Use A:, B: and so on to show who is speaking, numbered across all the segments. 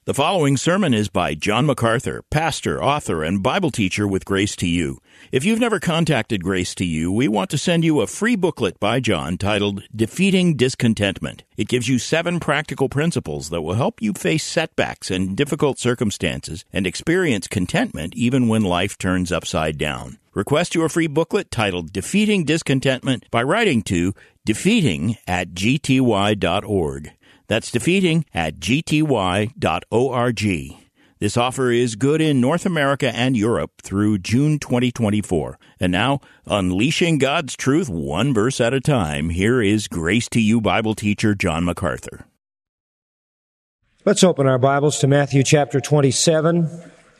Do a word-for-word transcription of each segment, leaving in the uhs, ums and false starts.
A: The following sermon is by John MacArthur, pastor, author, and Bible teacher with Grace to You. If you've never contacted Grace to You, we want to send you a free booklet by John titled Defeating Discontentment. It gives you seven practical principles that will help you face setbacks and difficult circumstances and experience contentment even when life turns upside down. Request your free booklet titled Defeating Discontentment by writing to defeating at g t y dot org. That's defeating at g t y dot org. This offer is good in North America and Europe through June twenty twenty-four. And now, unleashing God's truth one verse at a time, here is Grace to You Bible teacher John MacArthur.
B: Let's open our Bibles to Matthew chapter twenty-seven.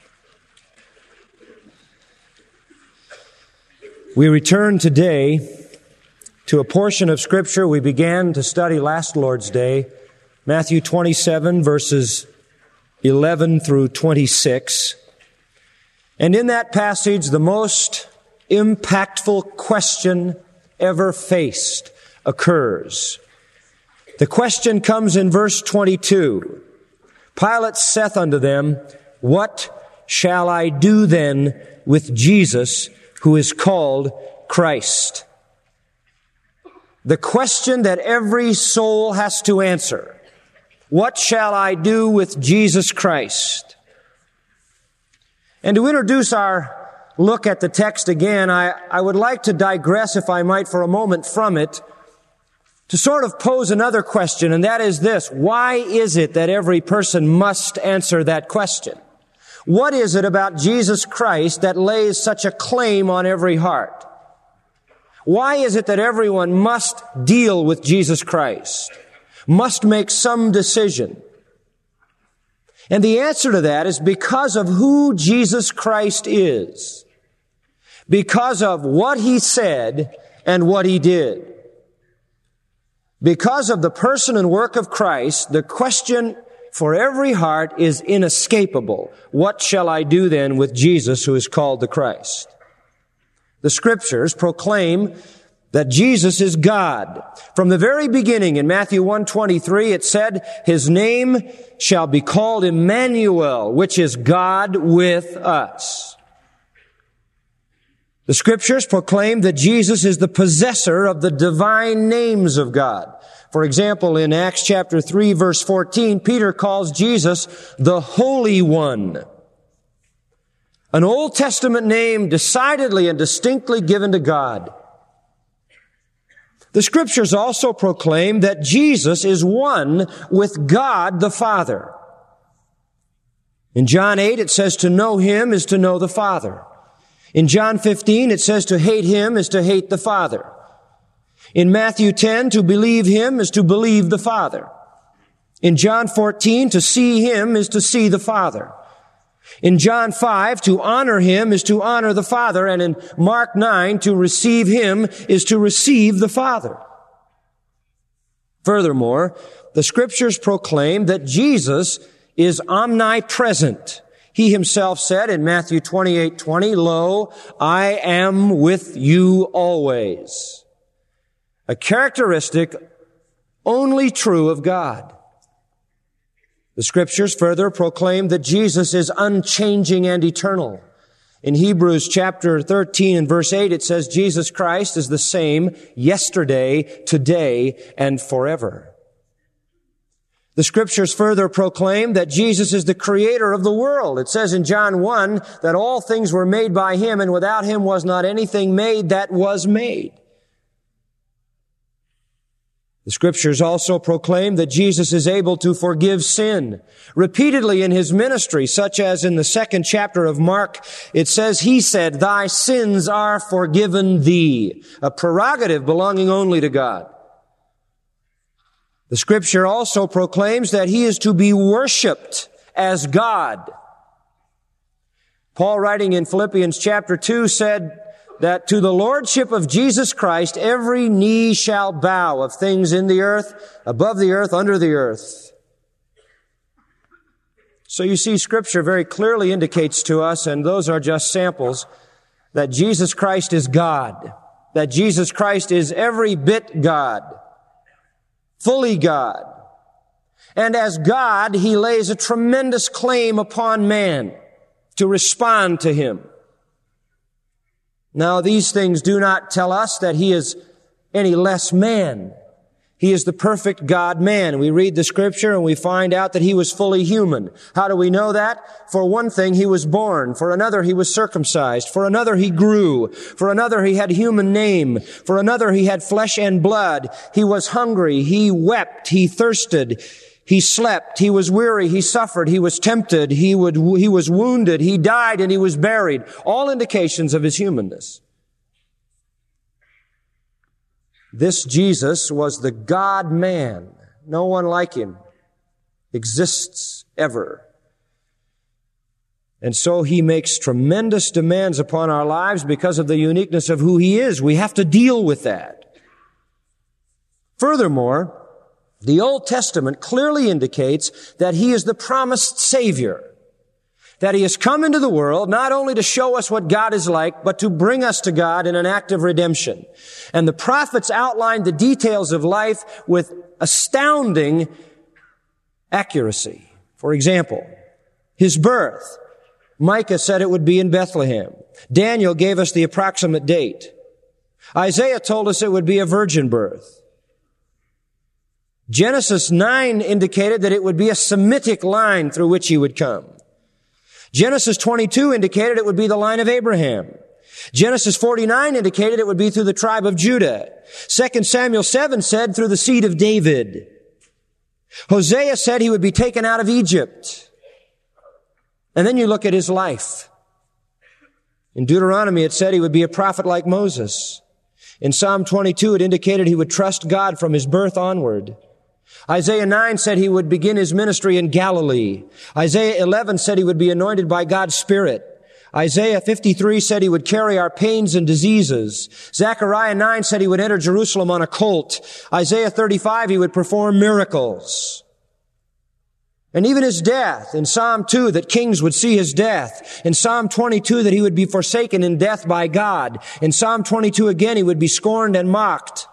B: We return today to a portion of Scripture we began to study last Lord's Day, Matthew twenty-seven, verses eleven through twenty-six. And in that passage, the most impactful question ever faced occurs. The question comes in verse twenty-two. Pilate saith unto them, What shall I do then with Jesus, who is called Christ? The question that every soul has to answer. What shall I do with Jesus Christ? And to introduce our look at the text again, I, I would like to digress, if I might, for a moment from it, to sort of pose another question, and that is this. Why is it that every person must answer that question? What is it about Jesus Christ that lays such a claim on every heart? Why is it that everyone must deal with Jesus Christ? Must make some decision? And the answer to that is because of who Jesus Christ is. Because of what He said and what He did. Because of the person and work of Christ, the question for every heart is inescapable. What shall I do then with Jesus, who is called the Christ? The Scriptures proclaim that Jesus is God. From the very beginning in Matthew one twenty-three, it said, His name shall be called Emmanuel, which is God with us. The Scriptures proclaim that Jesus is the possessor of the divine names of God. For example, in Acts chapter three, verse fourteen, Peter calls Jesus the Holy One. An Old Testament name decidedly and distinctly given to God. The Scriptures also proclaim that Jesus is one with God the Father. In John eight, it says to know Him is to know the Father. In John fifteen, it says to hate Him is to hate the Father. In Matthew ten, to believe Him is to believe the Father. In John fourteen, to see Him is to see the Father. In John five, to honor Him is to honor the Father. And in Mark nine, to receive Him is to receive the Father. Furthermore, the Scriptures proclaim that Jesus is omnipresent. He Himself said in Matthew twenty-eight twenty, Lo, I am with you always. A characteristic only true of God. The Scriptures further proclaim that Jesus is unchanging and eternal. In Hebrews chapter thirteen and verse eight, it says Jesus Christ is the same yesterday, today, and forever. The Scriptures further proclaim that Jesus is the creator of the world. It says in John one that all things were made by Him, and without Him was not anything made that was made. The Scriptures also proclaim that Jesus is able to forgive sin. Repeatedly in His ministry, such as in the second chapter of Mark, it says, He said, Thy sins are forgiven thee. A prerogative belonging only to God. The Scripture also proclaims that He is to be worshiped as God. Paul, writing in Philippians chapter two, said, that to the lordship of Jesus Christ every knee shall bow, of things in the earth, above the earth, under the earth. So you see, Scripture very clearly indicates to us, and those are just samples, that Jesus Christ is God, that Jesus Christ is every bit God, fully God. And as God, He lays a tremendous claim upon man to respond to Him. Now, these things do not tell us that He is any less man. He is the perfect God-man. We read the Scripture and we find out that He was fully human. How do we know that? For one thing, He was born. For another, He was circumcised. For another, He grew. For another, He had human name. For another, He had flesh and blood. He was hungry. He wept. He thirsted. He slept. He was weary. He suffered. He was tempted. He would, he was wounded. He died and He was buried. All indications of His humanness. This Jesus was the God-man. No one like Him exists ever. And so He makes tremendous demands upon our lives because of the uniqueness of who He is. We have to deal with that. Furthermore, the Old Testament clearly indicates that He is the promised Savior. That He has come into the world not only to show us what God is like, but to bring us to God in an act of redemption. And the prophets outlined the details of life with astounding accuracy. For example, His birth. Micah said it would be in Bethlehem. Daniel gave us the approximate date. Isaiah told us it would be a virgin birth. Genesis nine indicated that it would be a Semitic line through which He would come. Genesis twenty-two indicated it would be the line of Abraham. Genesis forty-nine indicated it would be through the tribe of Judah. Second Samuel seven said through the seed of David. Hosea said He would be taken out of Egypt. And then you look at His life. In Deuteronomy it said He would be a prophet like Moses. In Psalm twenty-two it indicated He would trust God from His birth onward. Isaiah nine said He would begin His ministry in Galilee. Isaiah eleven said He would be anointed by God's Spirit. Isaiah fifty-three said He would carry our pains and diseases. Zechariah nine said He would enter Jerusalem on a colt. Isaiah thirty-five, He would perform miracles. And even His death, in Psalm two, that kings would see His death. In Psalm twenty-two, that He would be forsaken in death by God. In Psalm twenty-two again, He would be scorned and mocked.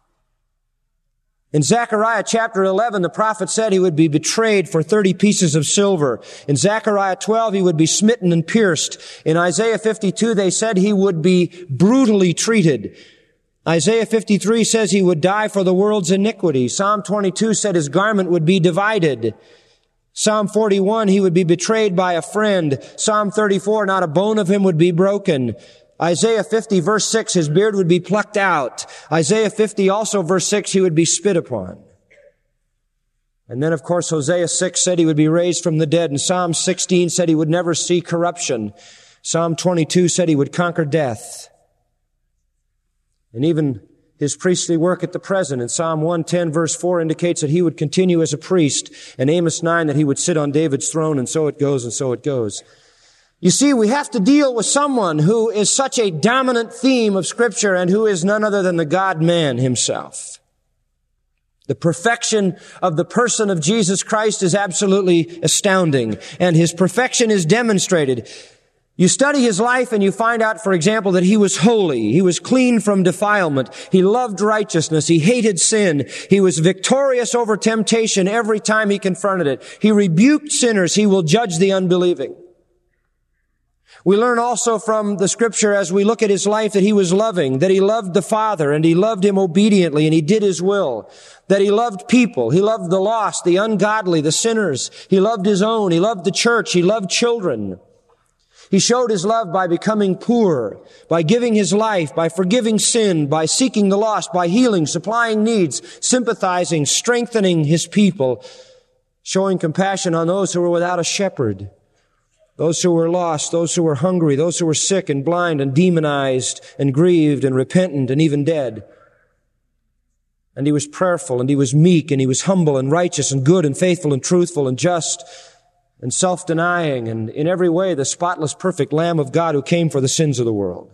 B: In Zechariah chapter eleven, the prophet said He would be betrayed for thirty pieces of silver. In Zechariah twelve, He would be smitten and pierced. In Isaiah fifty-two, they said He would be brutally treated. Isaiah fifty-three says He would die for the world's iniquity. Psalm twenty-two said His garment would be divided. Psalm forty-one, He would be betrayed by a friend. Psalm thirty-four, not a bone of Him would be broken. Isaiah fifty, verse six, His beard would be plucked out. Isaiah fifty, also verse six, He would be spit upon. And then, of course, Hosea six said He would be raised from the dead. And Psalm sixteen said He would never see corruption. Psalm twenty-two said He would conquer death. And even His priestly work at the present in Psalm one ten, verse four, indicates that He would continue as a priest. And Amos nine, that He would sit on David's throne. And so it goes, and so it goes. You see, we have to deal with someone who is such a dominant theme of Scripture and who is none other than the God-man Himself. The perfection of the person of Jesus Christ is absolutely astounding, and His perfection is demonstrated. You study His life and you find out, for example, that He was holy. He was clean from defilement. He loved righteousness. He hated sin. He was victorious over temptation every time He confronted it. He rebuked sinners. He will judge the unbelieving. We learn also from the Scripture as we look at His life that He was loving, that He loved the Father and He loved Him obediently and He did His will, that He loved people. He loved the lost, the ungodly, the sinners. He loved His own. He loved the church. He loved children. He showed His love by becoming poor, by giving His life, by forgiving sin, by seeking the lost, by healing, supplying needs, sympathizing, strengthening His people, showing compassion on those who were without a shepherd. Those who were lost, those who were hungry, those who were sick and blind and demonized and grieved and repentant and even dead. And He was prayerful and He was meek and He was humble and righteous and good and faithful and truthful and just and self-denying and in every way the spotless, perfect Lamb of God who came for the sins of the world.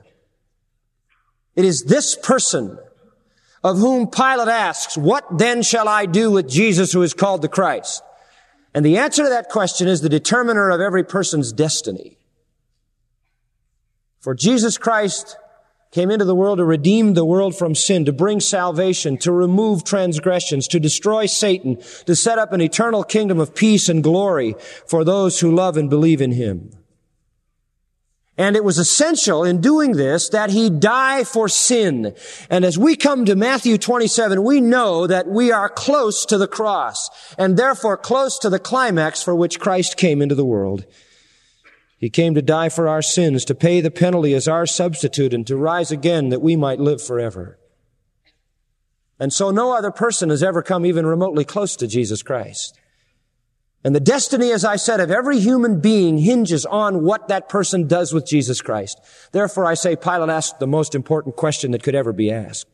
B: It is this person of whom Pilate asks, "What then shall I do with Jesus who is called the Christ?" And the answer to that question is the determiner of every person's destiny. For Jesus Christ came into the world to redeem the world from sin, to bring salvation, to remove transgressions, to destroy Satan, to set up an eternal kingdom of peace and glory for those who love and believe in him. And it was essential in doing this that he die for sin. And as we come to Matthew twenty-seven, we know that we are close to the cross, and therefore close to the climax for which Christ came into the world. He came to die for our sins, to pay the penalty as our substitute, and to rise again that we might live forever. And so no other person has ever come even remotely close to Jesus Christ. And the destiny, as I said, of every human being hinges on what that person does with Jesus Christ. Therefore, I say Pilate asked the most important question that could ever be asked.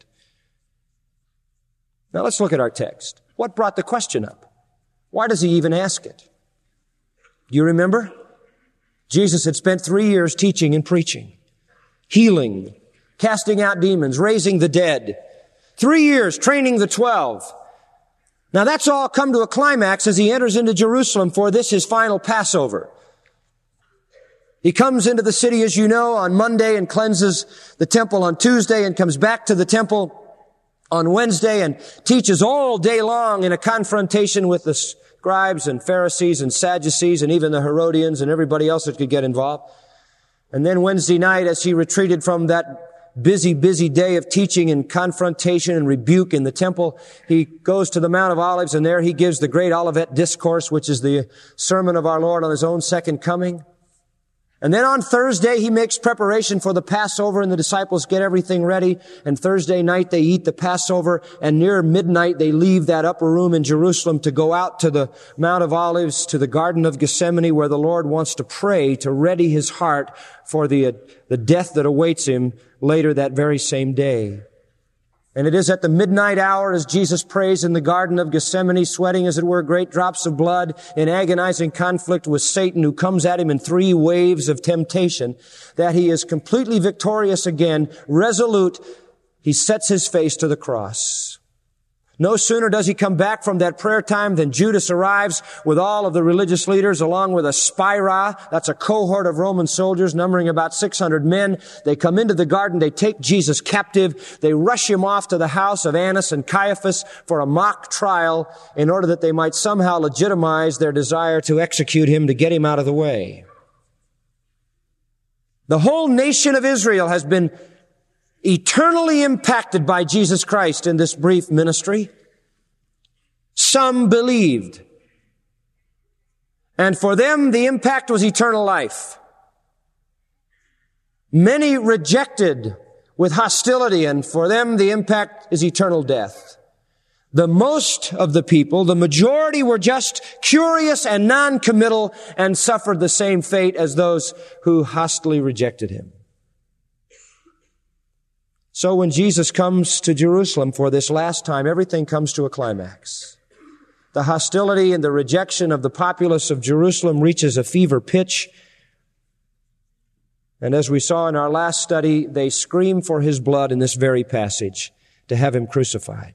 B: Now let's look at our text. What brought the question up? Why does he even ask it? Do you remember? Jesus had spent three years teaching and preaching, healing, casting out demons, raising the dead. Three years training the twelve. Now that's all come to a climax as he enters into Jerusalem for this, his final Passover. He comes into the city, as you know, on Monday and cleanses the temple on Tuesday and comes back to the temple on Wednesday and teaches all day long in a confrontation with the scribes and Pharisees and Sadducees and even the Herodians and everybody else that could get involved. And then Wednesday night, as he retreated from that busy, busy day of teaching and confrontation and rebuke in the temple, he goes to the Mount of Olives, and there he gives the great Olivet Discourse, which is the sermon of our Lord on his own second coming. And then on Thursday, he makes preparation for the Passover, and the disciples get everything ready. And Thursday night, they eat the Passover, and near midnight, they leave that upper room in Jerusalem to go out to the Mount of Olives, to the Garden of Gethsemane, where the Lord wants to pray to ready his heart for the, uh, the death that awaits him later that very same day. And it is at the midnight hour, as Jesus prays in the Garden of Gethsemane, sweating, as it were, great drops of blood, in agonizing conflict with Satan, who comes at him in three waves of temptation, that he is completely victorious again, resolute. He sets his face to the cross. No sooner does he come back from that prayer time than Judas arrives with all of the religious leaders, along with a spira. That's a cohort of Roman soldiers numbering about six hundred men. They come into the garden. They take Jesus captive. They rush him off to the house of Annas and Caiaphas for a mock trial in order that they might somehow legitimize their desire to execute him, to get him out of the way. The whole nation of Israel has been eternally impacted by Jesus Christ in this brief ministry. Some believed. And for them, the impact was eternal life. Many rejected with hostility, and for them, the impact is eternal death. The most of the people, the majority, were just curious and non-committal and suffered the same fate as those who hostilely rejected him. So when Jesus comes to Jerusalem for this last time, everything comes to a climax. The hostility and the rejection of the populace of Jerusalem reaches a fever pitch. And as we saw in our last study, they scream for his blood in this very passage, to have him crucified.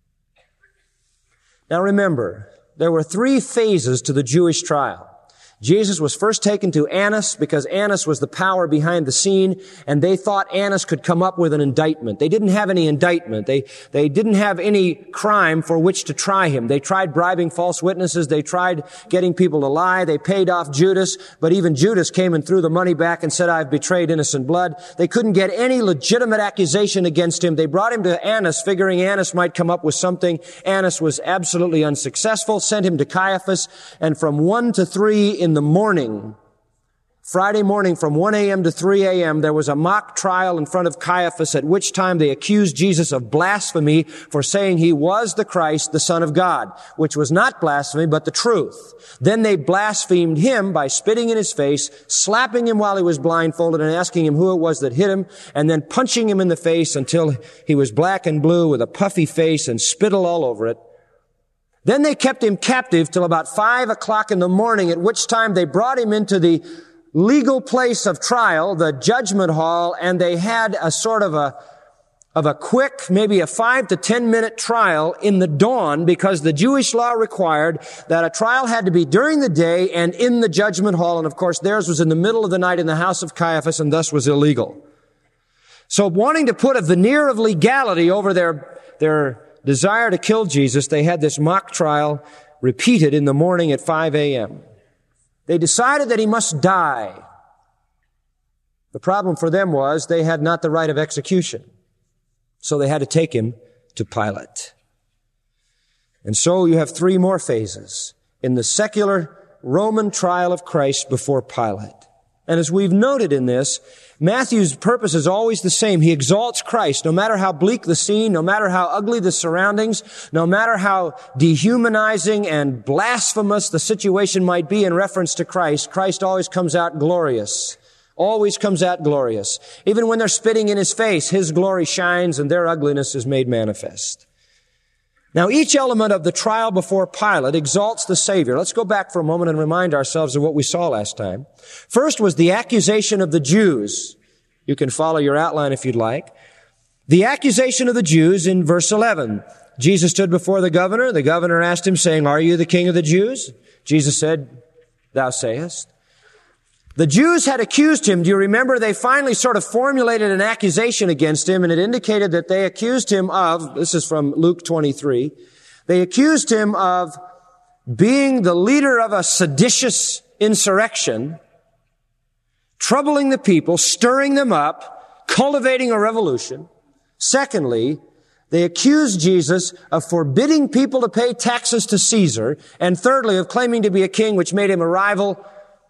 B: Now remember, there were three phases to the Jewish trial. Jesus was first taken to Annas because Annas was the power behind the scene, and they thought Annas could come up with an indictment. They didn't have any indictment. They, they didn't have any crime for which to try him. They tried bribing false witnesses. They tried getting people to lie. They paid off Judas, but even Judas came and threw the money back and said, "I've betrayed innocent blood." They couldn't get any legitimate accusation against him. They brought him to Annas, figuring Annas might come up with something. Annas was absolutely unsuccessful, sent him to Caiaphas, and from one to three in the morning, Friday morning from one a.m. to three a.m., there was a mock trial in front of Caiaphas, at which time they accused Jesus of blasphemy for saying he was the Christ, the Son of God, which was not blasphemy, but the truth. Then they blasphemed him by spitting in his face, slapping him while he was blindfolded, and asking him who it was that hit him, and then punching him in the face until he was black and blue with a puffy face and spittle all over it. Then they kept him captive till about five o'clock in the morning, at which time they brought him into the legal place of trial, the judgment hall, and they had a sort of a, of a quick, maybe a five to ten minute trial in the dawn, because the Jewish law required that a trial had to be during the day and in the judgment hall, and of course theirs was in the middle of the night in the house of Caiaphas, and thus was illegal. So wanting to put a veneer of legality over their, their desire to kill Jesus, they had this mock trial repeated in the morning at five a.m. They decided that he must die. The problem for them was they had not the right of execution. So they had to take him to Pilate. And so you have three more phases in the secular Roman trial of Christ before Pilate. And as we've noted in this, Matthew's purpose is always the same. He exalts Christ, no matter how bleak the scene, no matter how ugly the surroundings, no matter how dehumanizing and blasphemous the situation might be in reference to Christ, Christ always comes out glorious. Always comes out glorious. Even when they're spitting in his face, his glory shines and their ugliness is made manifest. Now, each element of the trial before Pilate exalts the Savior. Let's go back for a moment and remind ourselves of what we saw last time. First was the accusation of the Jews. You can follow your outline if you'd like. The accusation of the Jews in verse eleven. Jesus stood before the governor. The governor asked him, saying, "Are you the king of the Jews?" Jesus said, "Thou sayest." The Jews had accused him. Do you remember? They finally sort of formulated an accusation against him, and it indicated that they accused him of, this is from Luke twenty-three, they accused him of being the leader of a seditious insurrection, troubling the people, stirring them up, cultivating a revolution. Secondly, they accused Jesus of forbidding people to pay taxes to Caesar, and thirdly, of claiming to be a king, which made him a rival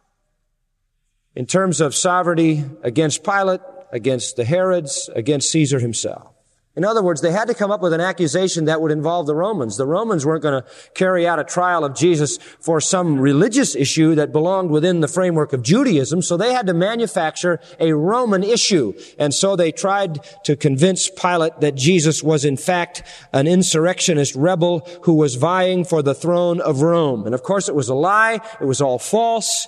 B: in terms of sovereignty against Pilate, against the Herods, against Caesar himself. In other words, they had to come up with an accusation that would involve the Romans. The Romans weren't going to carry out a trial of Jesus for some religious issue that belonged within the framework of Judaism, so they had to manufacture a Roman issue. And so they tried to convince Pilate that Jesus was in fact an insurrectionist rebel who was vying for the throne of Rome. And of course it was a lie, it was all false.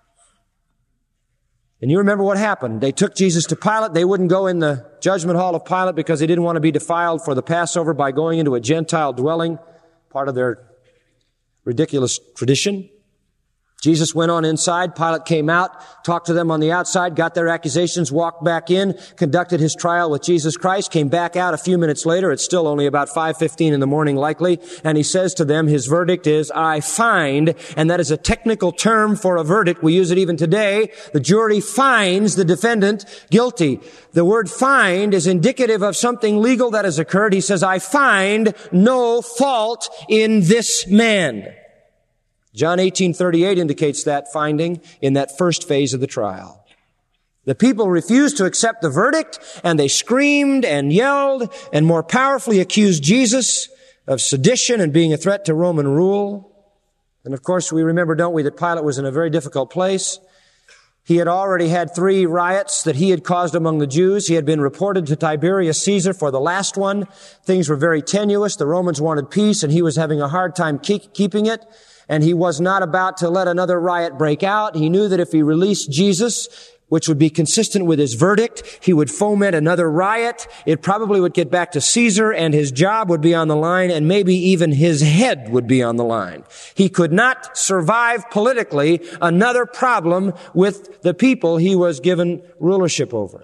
B: And you remember what happened. They took Jesus to Pilate. They wouldn't go in the judgment hall of Pilate because they didn't want to be defiled for the Passover by going into a Gentile dwelling, part of their ridiculous tradition. Jesus went on inside. Pilate came out, talked to them on the outside, got their accusations, walked back in, conducted his trial with Jesus Christ, came back out a few minutes later. It's still only about five fifteen in the morning likely. And he says to them, his verdict is, "I find," and that is a technical term for a verdict. We use it even today. The jury finds the defendant guilty. The word find is indicative of something legal that has occurred. He says, "I find no fault in this man." John eighteen thirty-eight indicates that finding in that first phase of the trial. The people refused to accept the verdict, and they screamed and yelled and more powerfully accused Jesus of sedition and being a threat to Roman rule. And of course, we remember, don't we, that Pilate was in a very difficult place. He had already had three riots that he had caused among the Jews. He had been reported to Tiberius Caesar for the last one. Things were very tenuous. The Romans wanted peace, and he was having a hard time keep, keeping it. And he was not about to let another riot break out. He knew that if he released Jesus, which would be consistent with his verdict, he would foment another riot. It probably would get back to Caesar, and his job would be on the line, and maybe even his head would be on the line. He could not survive politically another problem with the people he was given rulership over.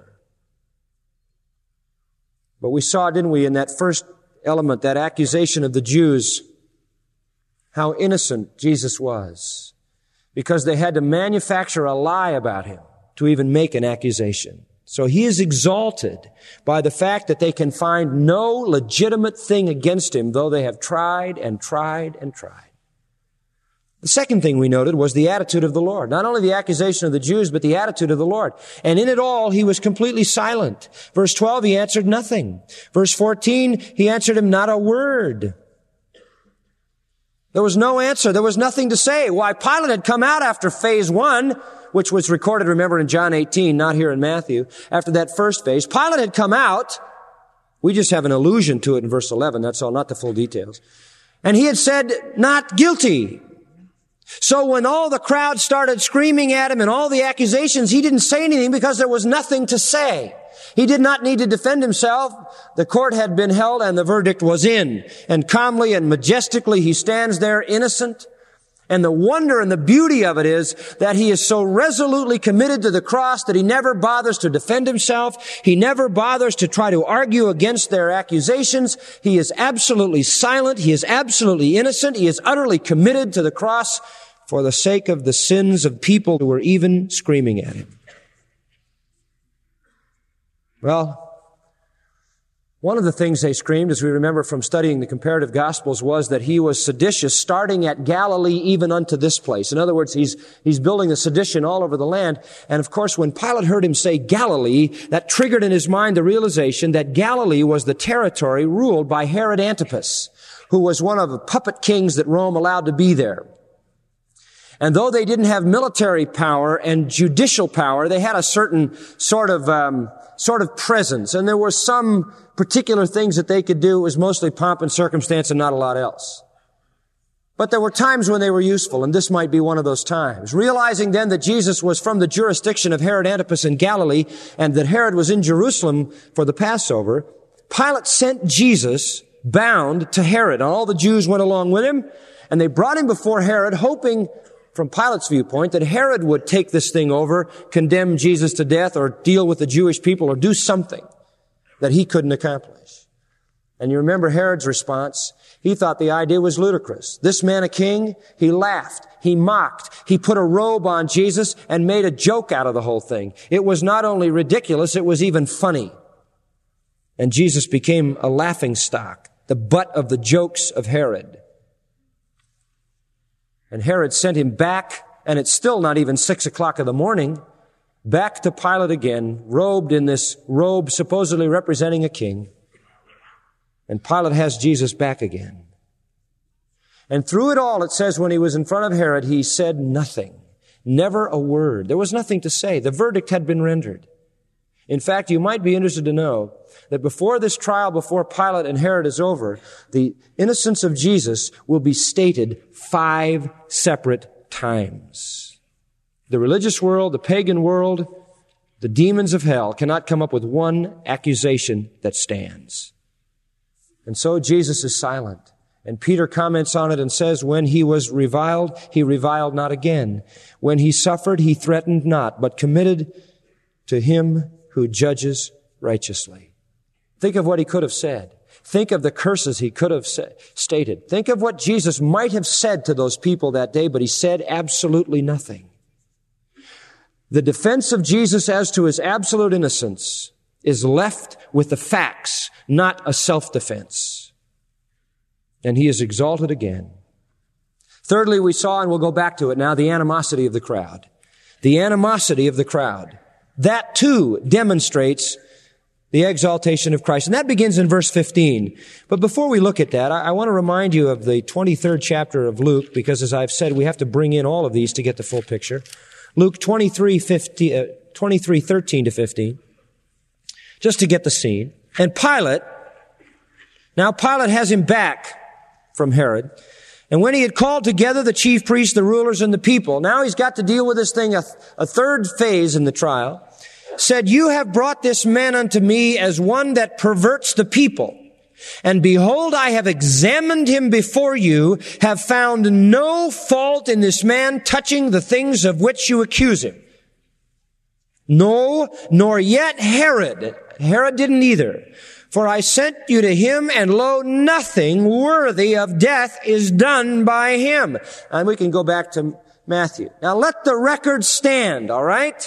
B: But we saw, didn't we, in that first element, that accusation of the Jews, how innocent Jesus was, because they had to manufacture a lie about him to even make an accusation. So he is exalted by the fact that they can find no legitimate thing against him, though they have tried and tried and tried. The second thing we noted was the attitude of the Lord. Not only the accusation of the Jews, but the attitude of the Lord. And in it all, he was completely silent. Verse twelve, he answered nothing. Verse fourteen, he answered him not a word. There was no answer. There was nothing to say. Why, Pilate had come out after phase one, which was recorded, remember, in John eighteen, not here in Matthew. After that first phase, Pilate had come out. We just have an allusion to it in verse eleven. That's all, not the full details. And he had said, "Not guilty." So when all the crowd started screaming at him and all the accusations, he didn't say anything because there was nothing to say. He did not need to defend himself. The court had been held and the verdict was in. And calmly and majestically he stands there innocent. And the wonder and the beauty of it is that he is so resolutely committed to the cross that he never bothers to defend himself. He never bothers to try to argue against their accusations. He is absolutely silent. He is absolutely innocent. He is utterly committed to the cross for the sake of the sins of people who were even screaming at him. Well, one of the things they screamed, as we remember from studying the comparative Gospels, was that he was seditious, starting at Galilee even unto this place. In other words, he's, he's building a sedition all over the land. And of course, when Pilate heard him say Galilee, that triggered in his mind the realization that Galilee was the territory ruled by Herod Antipas, who was one of the puppet kings that Rome allowed to be there. And though they didn't have military power and judicial power, they had a certain sort of um, sort of presence. And there were some particular things that they could do. It was mostly pomp and circumstance and not a lot else. But there were times when they were useful, and this might be one of those times. Realizing then that Jesus was from the jurisdiction of Herod Antipas in Galilee, and that Herod was in Jerusalem for the Passover, Pilate sent Jesus bound to Herod. And all the Jews went along with him, and they brought him before Herod, hoping, from Pilate's viewpoint, that Herod would take this thing over, condemn Jesus to death, or deal with the Jewish people, or do something that he couldn't accomplish. And you remember Herod's response. He thought the idea was ludicrous. This man a king? He laughed. He mocked. He put a robe on Jesus and made a joke out of the whole thing. It was not only ridiculous, it was even funny. And Jesus became a laughingstock, the butt of the jokes of Herod. And Herod sent him back, and it's still not even six o'clock in the morning, back to Pilate again, robed in this robe supposedly representing a king. And Pilate has Jesus back again. And through it all, it says when he was in front of Herod, he said nothing, never a word. There was nothing to say. The verdict had been rendered. In fact, you might be interested to know that before this trial before Pilate and Herod is over, the innocence of Jesus will be stated five separate times. The religious world, the pagan world, the demons of hell cannot come up with one accusation that stands. And so Jesus is silent. And Peter comments on it and says, when he was reviled, he reviled not again. When he suffered, he threatened not, but committed to him who judges righteously. Think of what he could have said. Think of the curses he could have sa- stated. Think of what Jesus might have said to those people that day, but he said absolutely nothing. The defense of Jesus as to his absolute innocence is left with the facts, not a self-defense. And he is exalted again. Thirdly, we saw, and we'll go back to it now, the animosity of the crowd. The animosity of the crowd. That too demonstrates the exaltation of Christ. And that begins in verse fifteen. But before we look at that, I, I want to remind you of the twenty-third chapter of Luke, because as I've said, we have to bring in all of these to get the full picture. Luke twenty-three, fifteen, uh, twenty-three, thirteen to fifteen. Just to get the scene. And Pilate, now Pilate has him back from Herod. And when he had called together the chief priests, the rulers, and the people, now he's got to deal with this thing, a, a third phase in the trial, said, you have brought this man unto me as one that perverts the people. And behold, I have examined him before you, have found no fault in this man touching the things of which you accuse him. No, nor yet Herod. Herod didn't either. For I sent you to him, and lo, nothing worthy of death is done by him. And we can go back to Matthew. Now let the record stand, all right?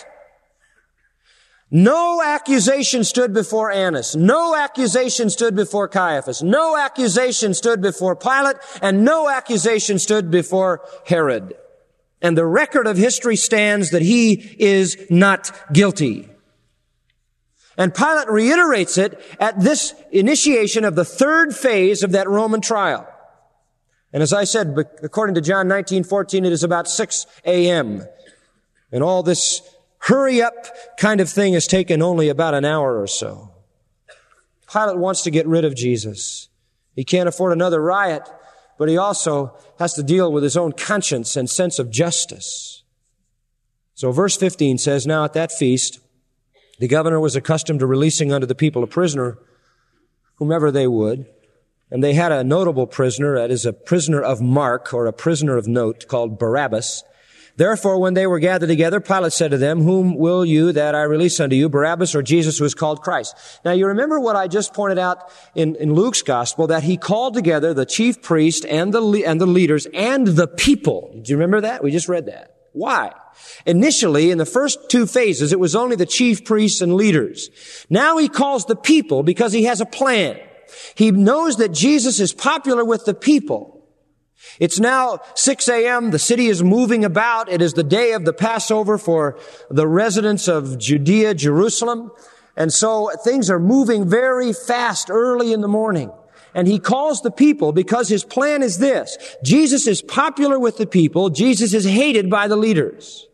B: No accusation stood before Annas. No accusation stood before Caiaphas. No accusation stood before Pilate. And no accusation stood before Herod. And the record of history stands that he is not guilty. And Pilate reiterates it at this initiation of the third phase of that Roman trial. And as I said, according to John nineteen fourteen, it is about six a.m. And all this hurry up kind of thing has taken only about an hour or so. Pilate wants to get rid of Jesus. He can't afford another riot, but he also has to deal with his own conscience and sense of justice. So verse fifteen says, now at that feast, the governor was accustomed to releasing unto the people a prisoner, whomever they would. And they had a notable prisoner, that is a prisoner of mark, or a prisoner of note, called Barabbas. Therefore, when they were gathered together, Pilate said to them, whom will you that I release unto you, Barabbas or Jesus who is called Christ? Now, you remember what I just pointed out in, in Luke's gospel, that he called together the chief priest and the, and the leaders and the people. Do you remember that? We just read that. Why? Initially, in the first two phases, it was only the chief priests and leaders. Now he calls the people because he has a plan. He knows that Jesus is popular with the people. It's now six a.m. The city is moving about. It is the day of the Passover for the residents of Judea, Jerusalem. And so things are moving very fast early in the morning. And he calls the people because his plan is this. Jesus is popular with the people. Jesus is hated by the leaders.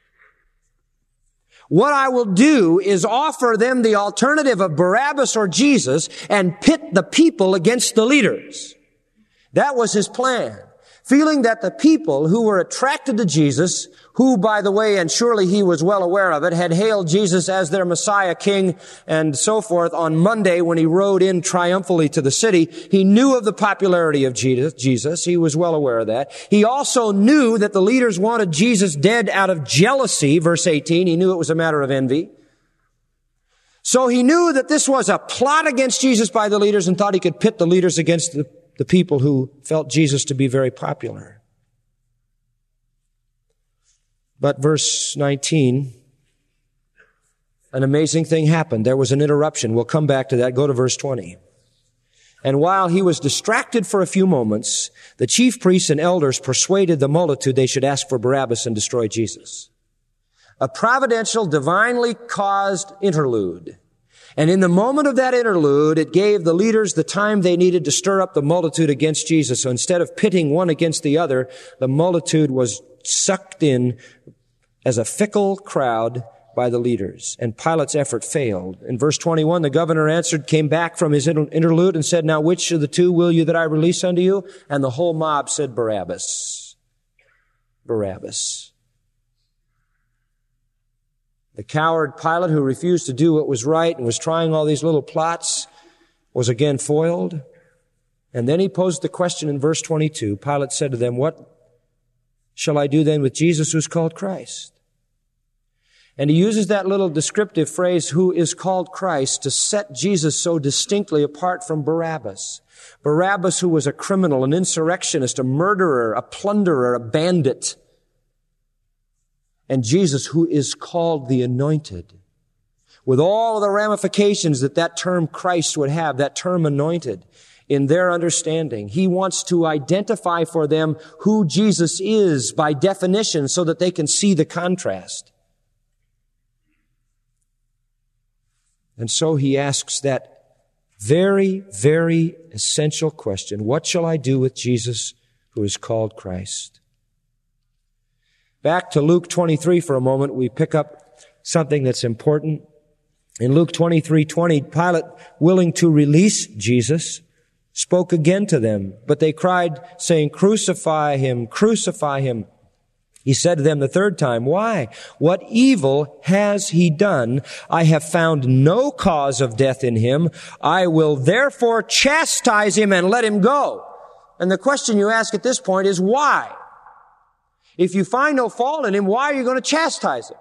B: What I will do is offer them the alternative of Barabbas or Jesus and pit the people against the leaders. That was his plan. Feeling that the people who were attracted to Jesus, who, by the way, and surely he was well aware of it, had hailed Jesus as their Messiah, King, and so forth on Monday when he rode in triumphantly to the city. He knew of the popularity of Jesus. He was well aware of that. He also knew that the leaders wanted Jesus dead out of jealousy, verse eighteen. He knew it was a matter of envy. So he knew that this was a plot against Jesus by the leaders and thought he could pit the leaders against the the people who felt Jesus to be very popular. But verse nineteen, an amazing thing happened. There was an interruption. We'll come back to that. Go to verse twenty. And while he was distracted for a few moments, the chief priests and elders persuaded the multitude they should ask for Barabbas and destroy Jesus. A providential, divinely caused interlude. And in the moment of that interlude, it gave the leaders the time they needed to stir up the multitude against Jesus. So instead of pitting one against the other, the multitude was sucked in as a fickle crowd by the leaders. And Pilate's effort failed. In verse twenty-one, the governor answered, came back from his interlude and said, now which of the two will you that I release unto you? And the whole mob said, Barabbas. Barabbas. The coward Pilate, who refused to do what was right and was trying all these little plots, was again foiled. And then he posed the question in verse twenty-two. Pilate said to them, what shall I do then with Jesus who's called Christ? And he uses that little descriptive phrase, who is called Christ, to set Jesus so distinctly apart from Barabbas. Barabbas, who was a criminal, an insurrectionist, a murderer, a plunderer, a bandit. And Jesus, who is called the Anointed, with all the ramifications that that term Christ would have, that term anointed, in their understanding. He wants to identify for them who Jesus is by definition so that they can see the contrast. And so he asks that very, very essential question, what shall I do with Jesus who is called Christ? Back to Luke twenty-three for a moment, we pick up something that's important. In Luke twenty-three twenty, Pilate, willing to release Jesus, spoke again to them, but they cried, saying, crucify him, crucify him. He said to them the third time, why? What evil has he done? I have found no cause of death in him. I will therefore chastise him and let him go. And the question you ask at this point is why? If you find no fault in him, why are you going to chastise him?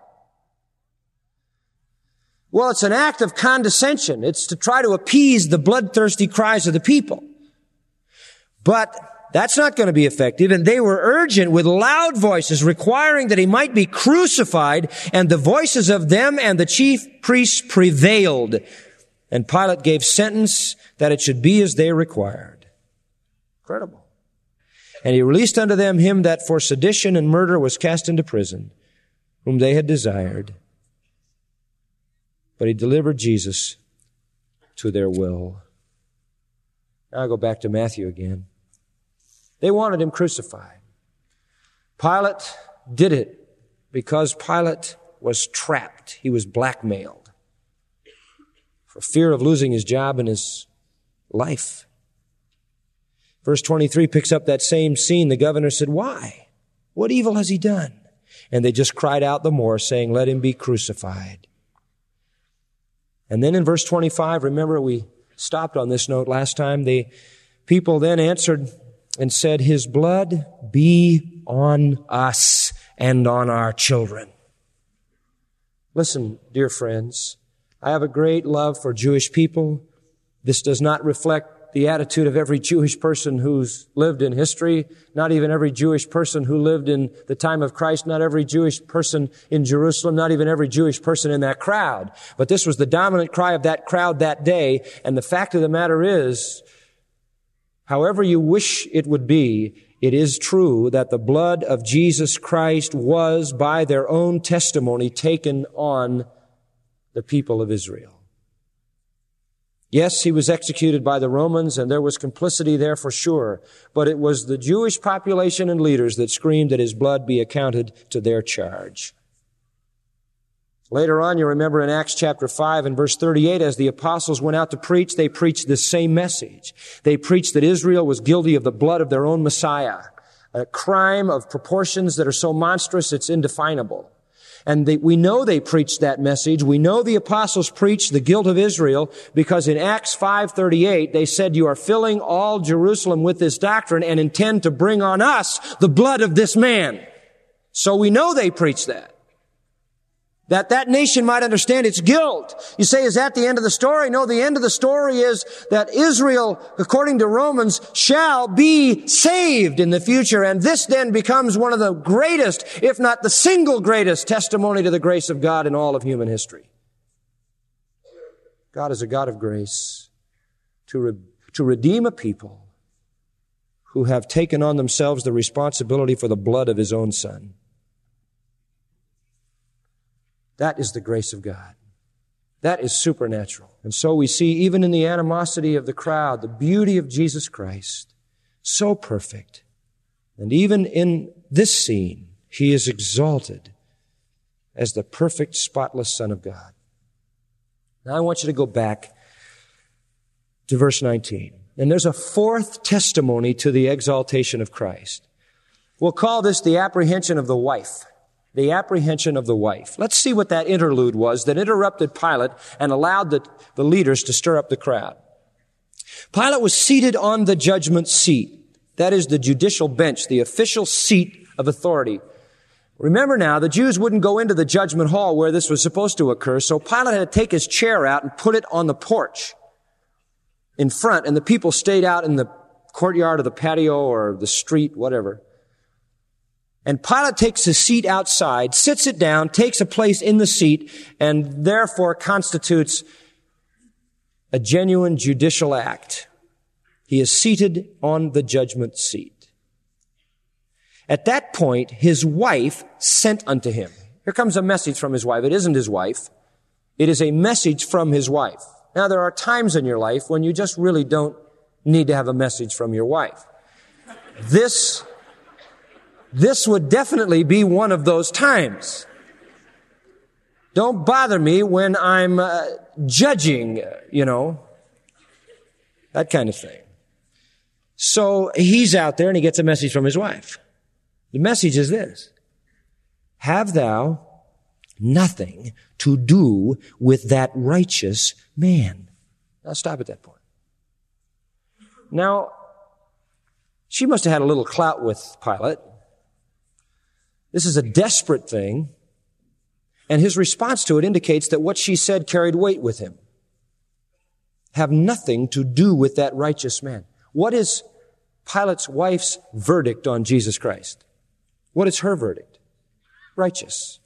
B: Well, it's an act of condescension. It's to try to appease the bloodthirsty cries of the people. But that's not going to be effective. And they were urgent with loud voices, requiring that he might be crucified. And the voices of them and the chief priests prevailed. And Pilate gave sentence that it should be as they required. Incredible. And he released unto them him that for sedition and murder was cast into prison, whom they had desired. But he delivered Jesus to their will. Now I'll go back to Matthew again. They wanted him crucified. Pilate did it because Pilate was trapped. He was blackmailed for fear of losing his job and his life. Verse twenty-three picks up that same scene. The governor said, why? What evil has he done? And they just cried out the more, saying, let him be crucified. And then in verse twenty-five, remember we stopped on this note last time, they, people then answered and said, "His blood be on us and on our children." Listen, dear friends, I have a great love for Jewish people. This does not reflect the attitude of every Jewish person who's lived in history, not even every Jewish person who lived in the time of Christ, not every Jewish person in Jerusalem, not even every Jewish person in that crowd. But this was the dominant cry of that crowd that day, and the fact of the matter is, however you wish it would be, it is true that the blood of Jesus Christ was, by their own testimony, taken on the people of Israel. Yes, he was executed by the Romans, and there was complicity there for sure, but it was the Jewish population and leaders that screamed that his blood be accounted to their charge. Later on, you remember in Acts chapter five and verse thirty-eight, as the apostles went out to preach, they preached this same message. They preached that Israel was guilty of the blood of their own Messiah, a crime of proportions that are so monstrous it's indefinable. And they, we know they preached that message. We know the apostles preached the guilt of Israel because in Acts five thirty-eight, they said, "You are filling all Jerusalem with this doctrine and intend to bring on us the blood of this man." So we know they preached that. That that nation might understand its guilt. You say, is that the end of the story? No, the end of the story is that Israel, according to Romans, shall be saved in the future. And this then becomes one of the greatest, if not the single greatest, testimony to the grace of God in all of human history. God is a God of grace to, re- to redeem a people who have taken on themselves the responsibility for the blood of His own Son. That is the grace of God. That is supernatural. And so we see, even in the animosity of the crowd, the beauty of Jesus Christ, so perfect. And even in this scene, He is exalted as the perfect, spotless Son of God. Now I want you to go back to verse nineteen. And there's a fourth testimony to the exaltation of Christ. We'll call this the apprehension of the wife. The apprehension of the wife. Let's see what that interlude was that interrupted Pilate and allowed the, the leaders to stir up the crowd. Pilate was seated on the judgment seat. That is the judicial bench, the official seat of authority. Remember now, the Jews wouldn't go into the judgment hall where this was supposed to occur, so Pilate had to take his chair out and put it on the porch in front, and the people stayed out in the courtyard of the patio or the street, whatever. And Pilate takes his seat outside, sits it down, takes a place in the seat, and therefore constitutes a genuine judicial act. He is seated on the judgment seat. At that point, his wife sent unto him. Here comes a message from his wife. It isn't his wife. It is a message from his wife. Now, there are times in your life when you just really don't need to have a message from your wife. This This would definitely be one of those times. Don't bother me when I'm uh, judging, you know, that kind of thing. So he's out there and he gets a message from his wife. The message is this: have thou nothing to do with that righteous man. Now stop at that point. Now, she must have had a little clout with Pilate. This is a desperate thing, and his response to it indicates that what she said carried weight with him. Have nothing to do with that righteous man. What is Pilate's wife's verdict on Jesus Christ? What is her verdict? Righteous.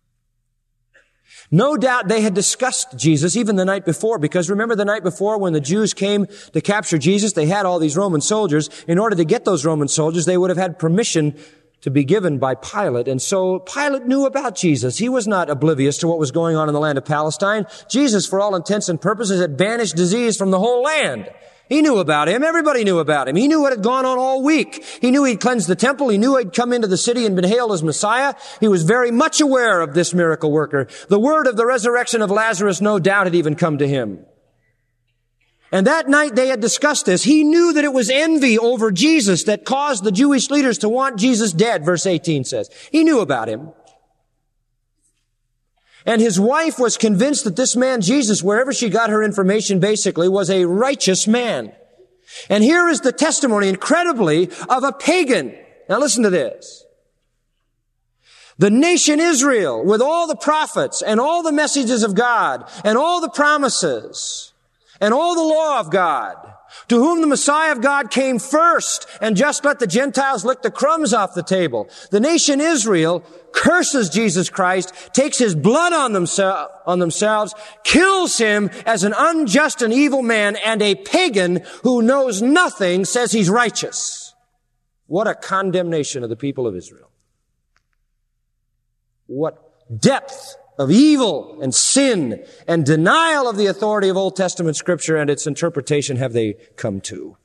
B: No doubt they had discussed Jesus even the night before, because remember the night before when the Jews came to capture Jesus, they had all these Roman soldiers. In order to get those Roman soldiers, they would have had permission to be given by Pilate. And so Pilate knew about Jesus. He was not oblivious to what was going on in the land of Palestine. Jesus, for all intents and purposes, had banished disease from the whole land. He knew about him. Everybody knew about him. He knew what had gone on all week. He knew he'd cleansed the temple. He knew he'd come into the city and been hailed as Messiah. He was very much aware of this miracle worker. The word of the resurrection of Lazarus no doubt had even come to him. And that night they had discussed this. He knew that it was envy over Jesus that caused the Jewish leaders to want Jesus dead, verse eighteen says. He knew about him. And his wife was convinced that this man, Jesus, wherever she got her information, basically, was a righteous man. And here is the testimony, incredibly, of a pagan. Now listen to this. The nation Israel, with all the prophets and all the messages of God and all the promises and all the law of God, to whom the Messiah of God came first and just let the Gentiles lick the crumbs off the table. The nation Israel curses Jesus Christ, takes his blood on, themse- on themselves, kills him as an unjust and evil man, and a pagan who knows nothing says he's righteous. What a condemnation of the people of Israel. What depth of evil and sin and denial of the authority of Old Testament Scripture and its interpretation have they come to.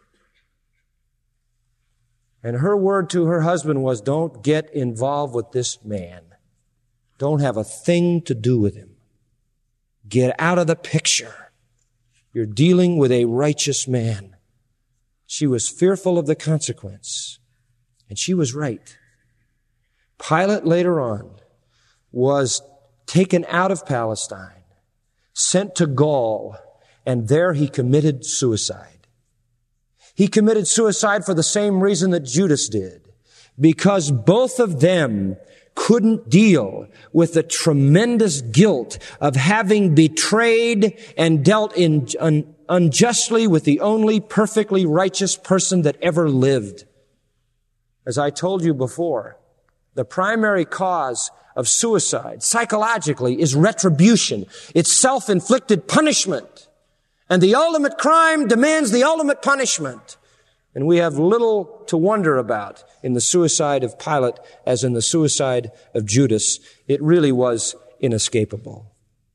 B: And her word to her husband was, don't get involved with this man. Don't have a thing to do with him. Get out of the picture. You're dealing with a righteous man. She was fearful of the consequence, and she was right. Pilate later on was taken out of Palestine, sent to Gaul, and there he committed suicide. He committed suicide for the same reason that Judas did, because both of them couldn't deal with the tremendous guilt of having betrayed and dealt in un, unjustly with the only perfectly righteous person that ever lived. As I told you before, the primary cause of suicide, psychologically, is retribution. It's self-inflicted punishment. And the ultimate crime demands the ultimate punishment. And we have little to wonder about in the suicide of Pilate as in the suicide of Judas. It really was inescapable.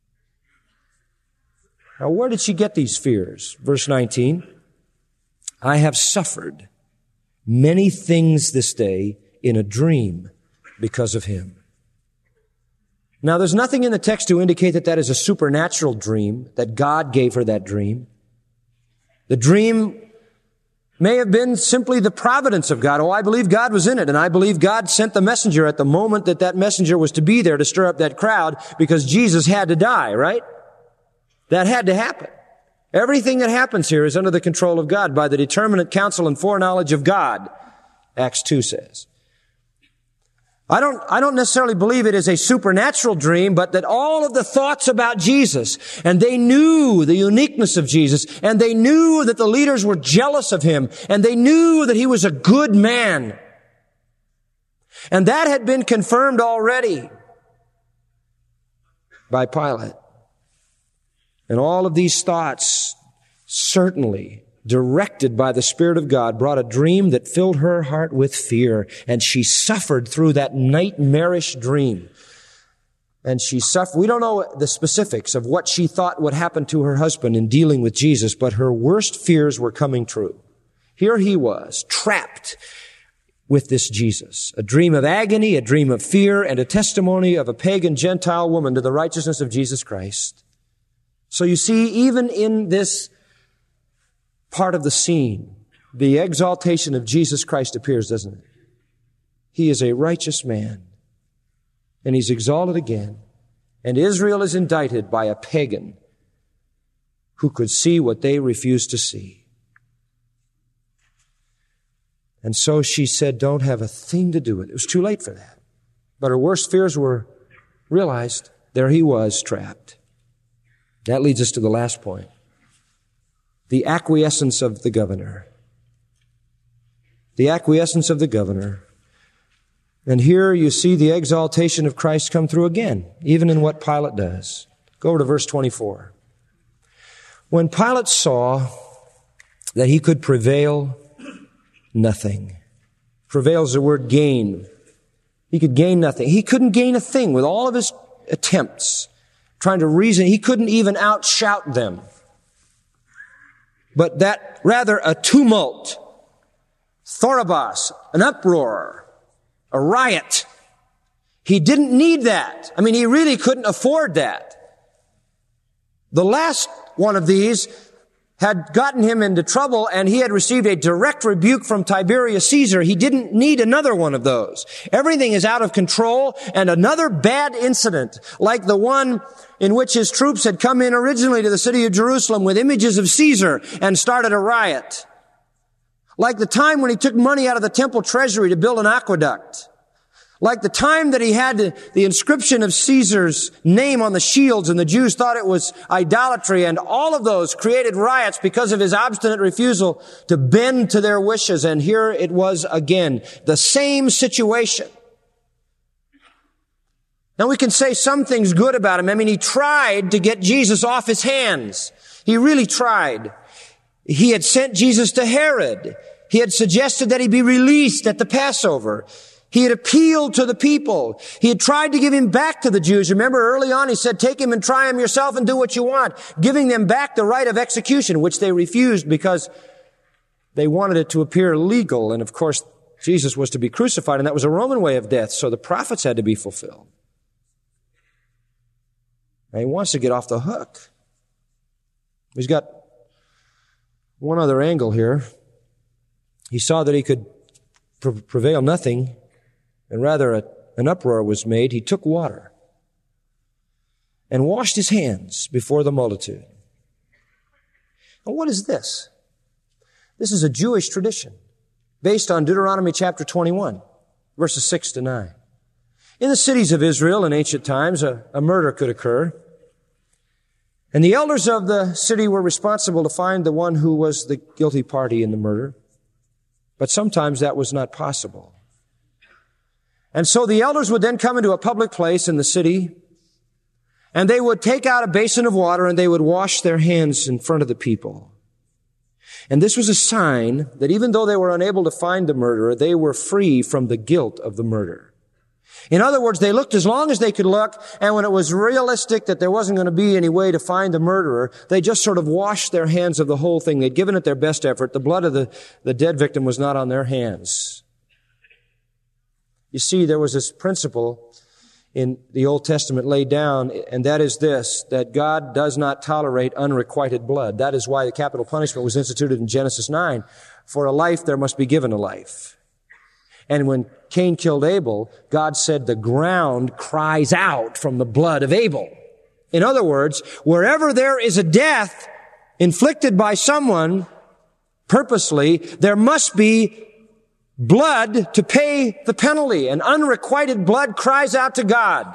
B: Now, where did she get these fears? Verse nineteen, I have suffered many things this day in a dream because of him. Now, there's nothing in the text to indicate that that is a supernatural dream, that God gave her that dream. The dream may have been simply the providence of God. Oh, I believe God was in it, and I believe God sent the messenger at the moment that that messenger was to be there to stir up that crowd, because Jesus had to die, right? That had to happen. Everything that happens here is under the control of God, by the determinate counsel and foreknowledge of God, Acts two says. I don't, I don't necessarily believe it is a supernatural dream, but that all of the thoughts about Jesus, and they knew the uniqueness of Jesus, and they knew that the leaders were jealous of him, and they knew that he was a good man. And that had been confirmed already by Pilate. And all of these thoughts, certainly directed by the Spirit of God, brought a dream that filled her heart with fear, and she suffered through that nightmarish dream. And she suffered. We don't know the specifics of what she thought would happen to her husband in dealing with Jesus, but her worst fears were coming true. Here he was, trapped with this Jesus. A dream of agony, a dream of fear, and a testimony of a pagan Gentile woman to the righteousness of Jesus Christ. So you see, even in this part of the scene, the exaltation of Jesus Christ appears, doesn't it? He is a righteous man, and he's exalted again. And Israel is indicted by a pagan who could see what they refused to see. And so she said, don't have a thing to do with it. It was too late for that. But her worst fears were realized. There he was, trapped. That leads us to the last point. The acquiescence of the governor. The acquiescence of the governor. And here you see the exaltation of Christ come through again, even in what Pilate does. Go over to verse twenty-four. When Pilate saw that he could prevail nothing. Prevail is the word gain. He could gain nothing. He couldn't gain a thing with all of his attempts, trying to reason. He couldn't even outshout them. But that, rather, a tumult, thorabos, an uproar, a riot. He didn't need that. I mean, he really couldn't afford that. The last one of these had gotten him into trouble, and he had received a direct rebuke from Tiberius Caesar. He didn't need another one of those. Everything is out of control, and another bad incident, like the one in which his troops had come in originally to the city of Jerusalem with images of Caesar and started a riot. Like the time when he took money out of the temple treasury to build an aqueduct. Like the time that he had the inscription of Caesar's name on the shields and the Jews thought it was idolatry, and all of those created riots because of his obstinate refusal to bend to their wishes. And here it was again, the same situation. Now we can say some things good about him. I mean, he tried to get Jesus off his hands. He really tried. He had sent Jesus to Herod. He had suggested that he be released at the Passover. He had appealed to the people. He had tried to give him back to the Jews. Remember early on he said, take him and try him yourself and do what you want, giving them back the right of execution, which they refused because they wanted it to appear legal. And of course, Jesus was to be crucified, and that was a Roman way of death, so the prophets had to be fulfilled. Now he wants to get off the hook. He's got one other angle here. He saw that he could pre- prevail nothing, and rather a, an uproar was made. He took water and washed his hands before the multitude. Now what is this? This is a Jewish tradition based on Deuteronomy chapter twenty-one, verses six to nine. In the cities of Israel in ancient times, a, a murder could occur. And the elders of the city were responsible to find the one who was the guilty party in the murder. But sometimes that was not possible. And so the elders would then come into a public place in the city, and they would take out a basin of water and they would wash their hands in front of the people. And this was a sign that even though they were unable to find the murderer, they were free from the guilt of the murder. In other words, they looked as long as they could look, and when it was realistic that there wasn't going to be any way to find the murderer, they just sort of washed their hands of the whole thing. They'd given it their best effort. The blood of the, the dead victim was not on their hands. You see, there was this principle in the Old Testament laid down, and that is this, that God does not tolerate unrequited blood. That is why the capital punishment was instituted in Genesis nine. For a life, there must be given a life. And when Cain killed Abel, God said the ground cries out from the blood of Abel. In other words, wherever there is a death inflicted by someone purposely, there must be blood to pay the penalty. And unrequited blood cries out to God.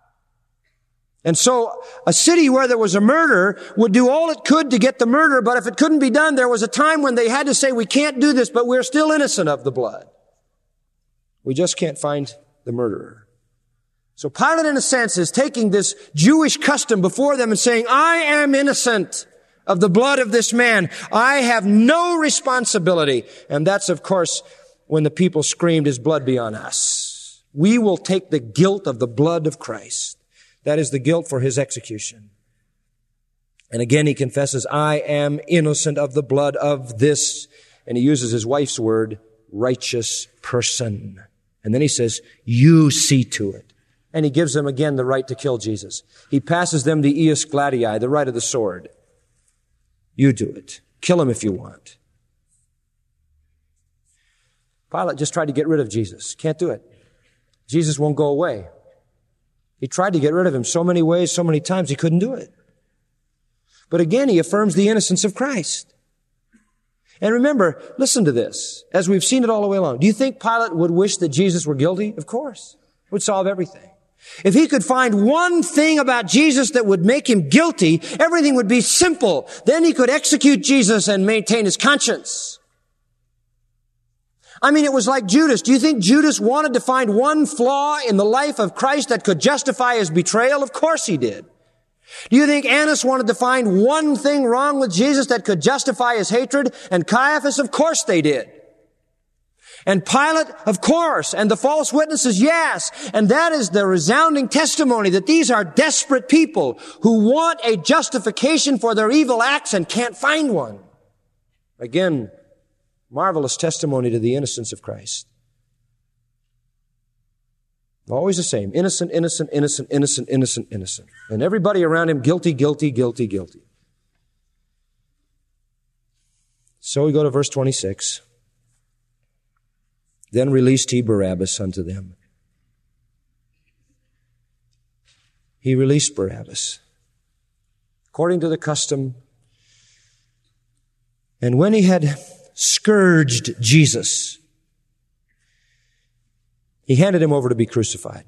B: And so a city where there was a murder would do all it could to get the murder, but if it couldn't be done, there was a time when they had to say, we can't do this, but we're still innocent of the blood. We just can't find the murderer. So Pilate, in a sense, is taking this Jewish custom before them and saying, I am innocent of the blood of this man. I have no responsibility. And that's, of course, when the people screamed, his blood be on us. We will take the guilt of the blood of Christ. That is the guilt for his execution. And again, he confesses, I am innocent of the blood of this, and he uses his wife's word, righteous person. And then he says, you see to it. And he gives them again the right to kill Jesus. He passes them the ius gladii, the right of the sword. You do it. Kill him if you want. Pilate just tried to get rid of Jesus. Can't do it. Jesus won't go away. He tried to get rid of him so many ways, so many times, he couldn't do it. But again, he affirms the innocence of Christ. And remember, listen to this, as we've seen it all the way along. Do you think Pilate would wish that Jesus were guilty? Of course. It would solve everything. If he could find one thing about Jesus that would make him guilty, everything would be simple. Then he could execute Jesus and maintain his conscience. I mean, it was like Judas. Do you think Judas wanted to find one flaw in the life of Christ that could justify his betrayal? Of course he did. Do you think Annas wanted to find one thing wrong with Jesus that could justify his hatred? And Caiaphas? Of course they did. And Pilate? Of course. And the false witnesses? Yes. And that is the resounding testimony that these are desperate people who want a justification for their evil acts and can't find one. Again, marvelous testimony to the innocence of Christ. Always the same. Innocent, innocent, innocent, innocent, innocent, innocent. And everybody around him guilty, guilty, guilty, guilty. So we go to verse twenty-six. Then released he Barabbas unto them. He released Barabbas, according to the custom. And when he had scourged Jesus, he handed him over to be crucified.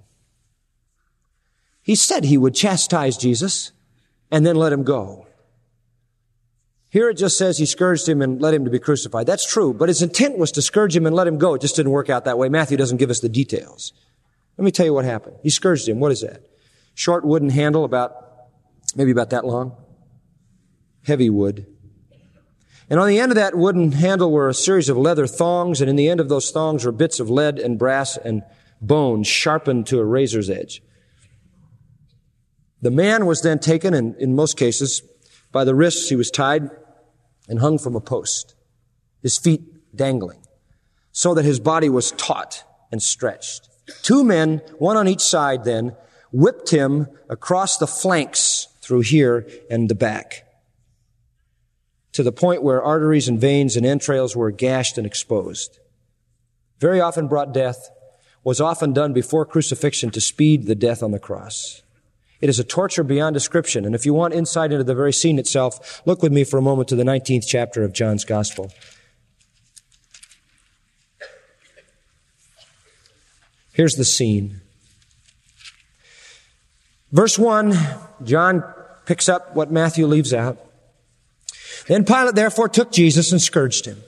B: He said he would chastise Jesus and then let him go. Here it just says he scourged him and let him to be crucified. That's true, but his intent was to scourge him and let him go. It just didn't work out that way. Matthew doesn't give us the details. Let me tell you what happened. He scourged him. What is that? Short wooden handle, about, maybe about that long. Heavy wood. And on the end of that wooden handle were a series of leather thongs, and in the end of those thongs were bits of lead and brass and bone sharpened to a razor's edge. The man was then taken, and in most cases, by the wrists he was tied and hung from a post, his feet dangling, so that his body was taut and stretched. Two men, one on each side then, whipped him across the flanks through here and the back, to the point where arteries and veins and entrails were gashed and exposed. Very often brought death, was often done before crucifixion to speed the death on the cross. It is a torture beyond description, and if you want insight into the very scene itself, look with me for a moment to the nineteenth chapter of John's Gospel. Here's the scene. Verse one, John picks up what Matthew leaves out. Then Pilate therefore took Jesus and scourged him.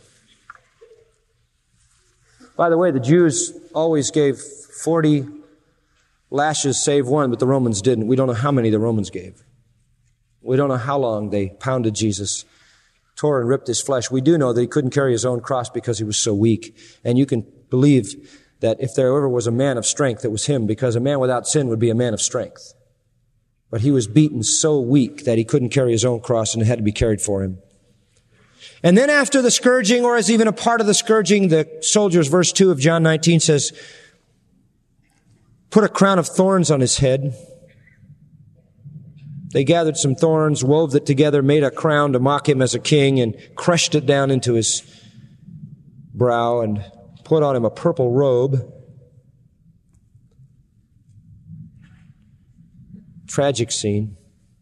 B: By the way, the Jews always gave forty lashes save one, but the Romans didn't. We don't know how many the Romans gave. We don't know how long they pounded Jesus, tore and ripped his flesh. We do know that he couldn't carry his own cross because he was so weak. And you can believe that if there ever was a man of strength, it was him, because a man without sin would be a man of strength. But he was beaten so weak that he couldn't carry his own cross, and it had to be carried for him. And then after the scourging, or as even a part of the scourging, the soldiers, verse two of John nineteen says, put a crown of thorns on his head. They gathered some thorns, wove it together, made a crown to mock him as a king, and crushed it down into his brow and put on him a purple robe. Tragic scene.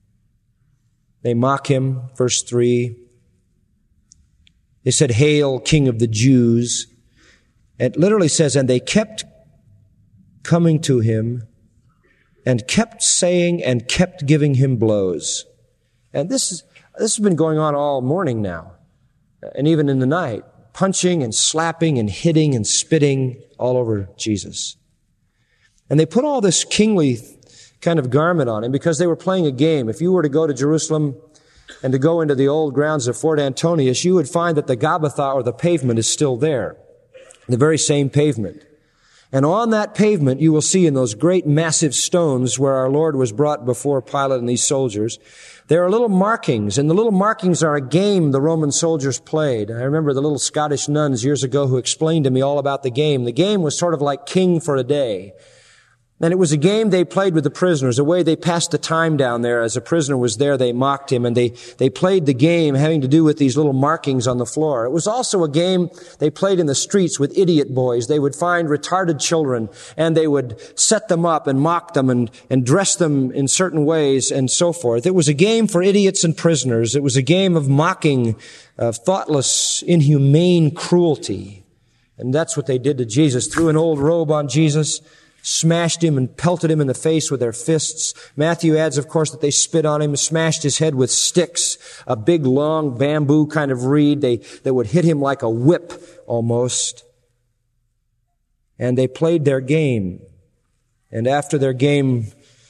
B: They mock him, verse three. They said, "Hail, King of the Jews." It literally says, and they kept coming to him and kept saying and kept giving him blows. And this is, this has been going on all morning now, and even in the night, punching and slapping and hitting and spitting all over Jesus. And they put all this kingly kind of garment on him because they were playing a game. If you were to go to Jerusalem and to go into the old grounds of Fort Antonius, you would find that the Gabbatha, or the pavement, is still there. The very same pavement. And on that pavement, you will see in those great massive stones where our Lord was brought before Pilate and these soldiers, there are little markings, and the little markings are a game the Roman soldiers played. I remember the little Scottish nuns years ago who explained to me all about the game. The game was sort of like King for a Day. And it was a game they played with the prisoners, a way they passed the time down there. As a prisoner was there, they mocked him, and they, they played the game having to do with these little markings on the floor. It was also a game they played in the streets with idiot boys. They would find retarded children, and they would set them up and mock them and, and dress them in certain ways and so forth. It was a game for idiots and prisoners. It was a game of mocking, of thoughtless, inhumane cruelty. And that's what they did to Jesus. Threw an old robe on Jesus, smashed him and pelted him in the face with their fists. Matthew adds, of course, that they spit on him, smashed his head with sticks, a big, long bamboo kind of reed. They, they would hit him like a whip almost. And they played their game. And after their game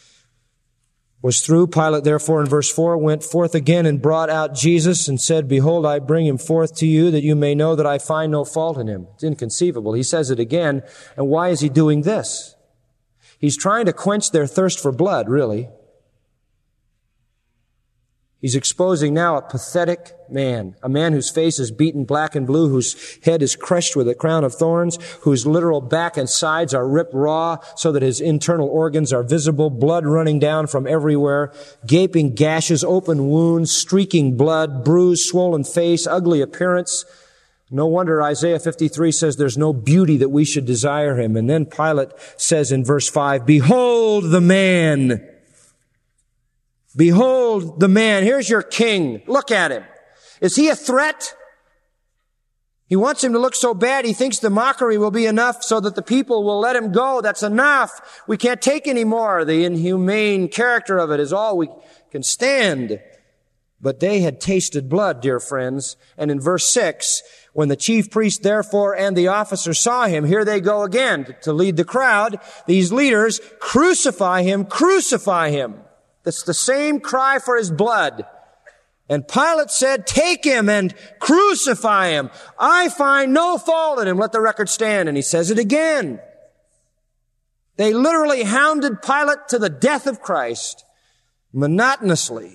B: was through, Pilate, therefore, in verse four, went forth again and brought out Jesus and said, "Behold, I bring him forth to you, that you may know that I find no fault in him." It's inconceivable. He says it again. And why is he doing this? He's trying to quench their thirst for blood, really. He's exposing now a pathetic man, a man whose face is beaten black and blue, whose head is crushed with a crown of thorns, whose literal back and sides are ripped raw so that his internal organs are visible, blood running down from everywhere, gaping gashes, open wounds, streaking blood, bruised, swollen face, ugly appearance. No wonder Isaiah fifty-three says there's no beauty that we should desire him. And then Pilate says in verse five, "Behold the man. Behold the man. Here's your king. Look at him. Is he a threat?" He wants him to look so bad he thinks the mockery will be enough so that the people will let him go. That's enough. We can't take any more. The inhumane character of it is all we can stand. But they had tasted blood, dear friends. And in verse six, when the chief priest, therefore, and the officers saw him, here they go again to lead the crowd. These leaders, "Crucify him, crucify him." That's the same cry for his blood. And Pilate said, "Take him and crucify him. I find no fault in him. Let the record stand." And he says it again. They literally hounded Pilate to the death of Christ monotonously.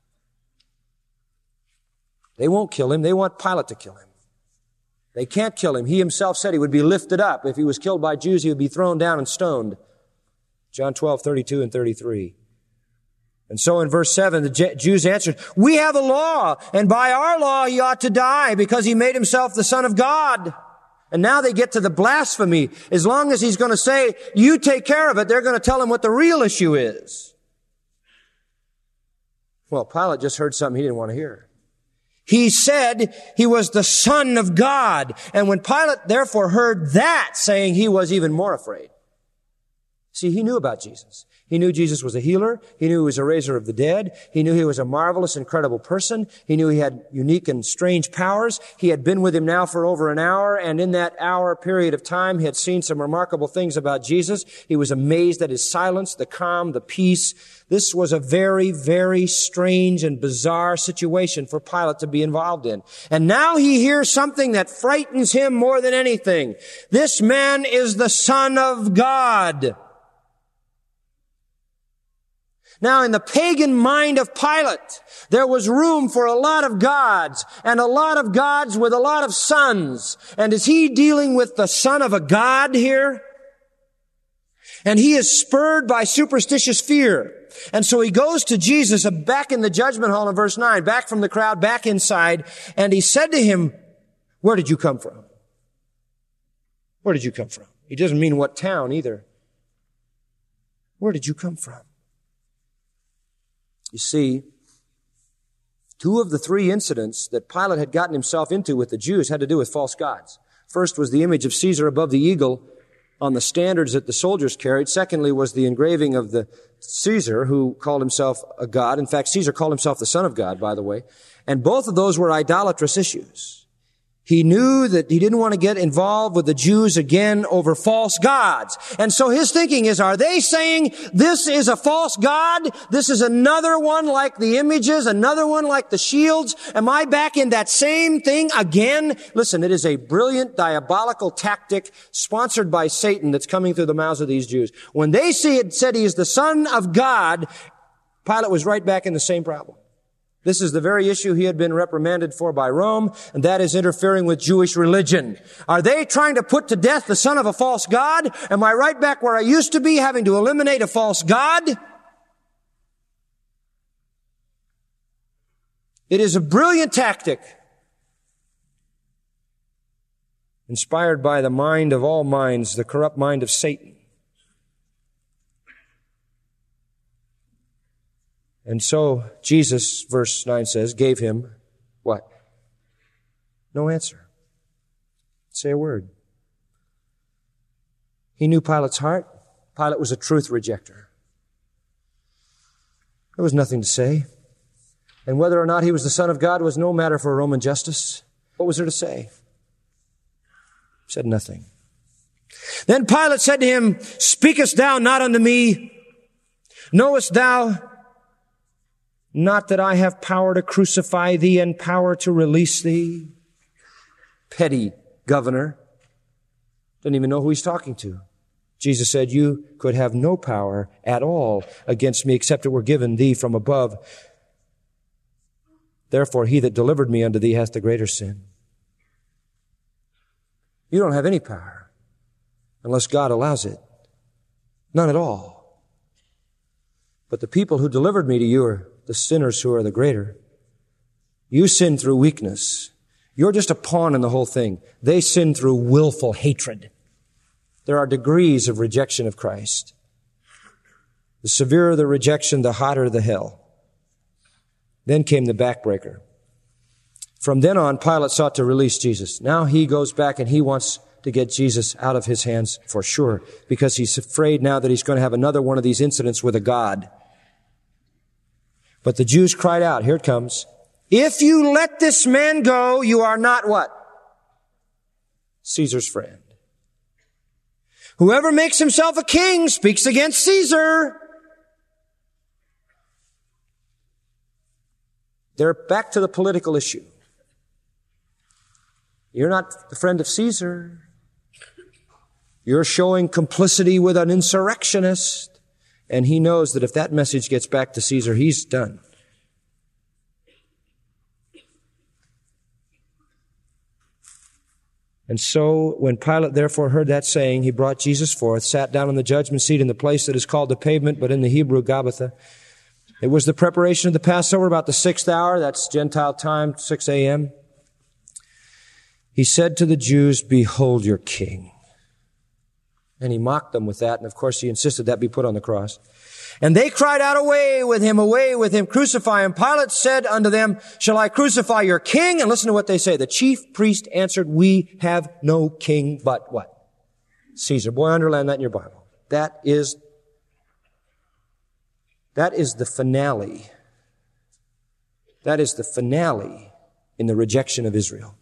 B: They won't kill him. They want Pilate to kill him. They can't kill him. He himself said he would be lifted up. If he was killed by Jews, he would be thrown down and stoned. John twelve, thirty-two and thirty-three. And so in verse seven, the Jews answered, "We have a law, and by our law he ought to die because he made himself the Son of God." And now they get to the blasphemy. As long as he's going to say, "You take care of it," they're going to tell him what the real issue is. Well, Pilate just heard something he didn't want to hear. He said he was the Son of God. And when Pilate therefore heard that, saying, he was even more afraid. See, he knew about Jesus. He knew Jesus was a healer. He knew he was a raiser of the dead. He knew he was a marvelous, incredible person. He knew he had unique and strange powers. He had been with him now for over an hour, and in that hour period of time, he had seen some remarkable things about Jesus. He was amazed at his silence, the calm, the peace. This was a very, very strange and bizarre situation for Pilate to be involved in. And now he hears something that frightens him more than anything. This man is the Son of God. Now, in the pagan mind of Pilate, there was room for a lot of gods, and a lot of gods with a lot of sons. And is he dealing with the son of a god here? And he is spurred by superstitious fear. And so he goes to Jesus back in the judgment hall in verse nine, back from the crowd, back inside, and he said to him, "Where did you come from?" Where did you come from? He doesn't mean what town either. Where did you come from? You see, two of the three incidents that Pilate had gotten himself into with the Jews had to do with false gods. First was the image of Caesar above the eagle on the standards that the soldiers carried. Secondly was the engraving of the Caesar, who called himself a god. In fact, Caesar called himself the Son of God, by the way. And both of those were idolatrous issues. He knew that he didn't want to get involved with the Jews again over false gods. And so his thinking is, are they saying this is a false god? This is another one like the images, another one like the shields? Am I back in that same thing again? Listen, it is a brilliant, diabolical tactic sponsored by Satan that's coming through the mouths of these Jews. When they see it said he is the Son of God, Pilate was right back in the same problem. This is the very issue he had been reprimanded for by Rome, and that is interfering with Jewish religion. Are they trying to put to death the son of a false god? Am I right back where I used to be, having to eliminate a false god? It is a brilliant tactic, inspired by the mind of all minds, the corrupt mind of Satan. And so Jesus, verse nine says, gave him what? No answer. Say a word. He knew Pilate's heart. Pilate was a truth rejecter. There was nothing to say. And whether or not he was the Son of God was no matter for Roman justice. What was there to say? He said nothing. Then Pilate said to him, "Speakest thou not unto me? Knowest thou not that I have power to crucify thee and power to release thee?" Petty governor. Doesn't even know who he's talking to. Jesus said, "You could have no power at all against me except it were given thee from above." Therefore he that delivered me unto thee hath the greater sin. You don't have any power unless God allows it. None at all. But the people who delivered me to you are the sinners who are the greater. You sin through weakness. You're just a pawn in the whole thing. They sin through willful hatred. There are degrees of rejection of Christ. The severer the rejection, the hotter the hell. Then came the backbreaker. From then on, Pilate sought to release Jesus. Now he goes back and he wants to get Jesus out of his hands for sure, because he's afraid now that he's going to have another one of these incidents with a god. But the Jews cried out, here it comes, if you let this man go, you are not what? Caesar's friend. Whoever makes himself a king speaks against Caesar. They're back to the political issue. You're not the friend of Caesar. You're showing complicity with an insurrectionist. And he knows that if that message gets back to Caesar, he's done. And so, when Pilate therefore heard that saying, he brought Jesus forth, sat down on the judgment seat in the place that is called the pavement, but in the Hebrew, Gabbatha. It was the preparation of the Passover, about the sixth hour, that's Gentile time, six a.m. He said to the Jews, behold your king. And he mocked them with that, and of course he insisted that be put on the cross. And they cried out, away with him, away with him, crucify him. Pilate said unto them, shall I crucify your king? And listen to what they say. The chief priest answered, we have no king but what? Caesar. Boy, underline that in your Bible. That is, that is the finale. That is the finale in the rejection of Israel.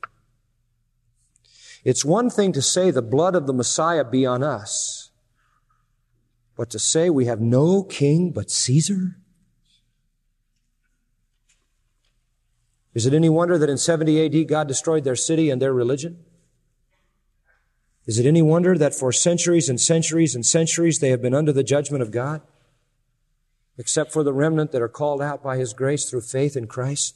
B: It's one thing to say the blood of the Messiah be on us, but to say we have no king but Caesar? Is it any wonder that in seventy A D God destroyed their city and their religion? Is it any wonder that for centuries and centuries and centuries they have been under the judgment of God, except for the remnant that are called out by His grace through faith in Christ?